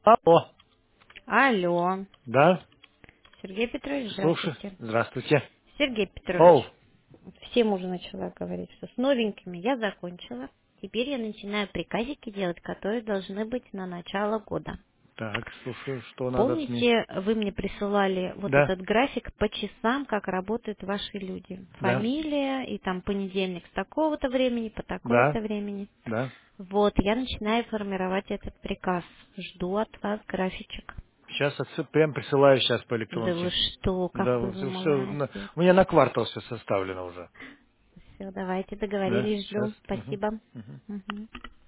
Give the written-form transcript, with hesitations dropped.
Алло. Алло. Да? Сергей Петрович, Слушай. здравствуйте. Здравствуйте. Сергей Петрович, Оу. всем уже начала говорить, что с новенькими я закончила. Теперь я начинаю приказики делать, которые должны быть на начало года. Так, слушай, что надо с ней? Помните, вы мне присылали вот Да, этот график по часам, как работают ваши люди? да, Фамилия и там понедельник с такого-то времени по да, такое-то времени. да. Вот, я начинаю формировать этот приказ. Жду от вас графичек. Сейчас прям присылаю сейчас по Да вы электронке. что, Да, какой вы все, молодец. у меня на квартал все составлено уже. Все, давайте Да, договорились, сейчас. жду. Спасибо. Мгм.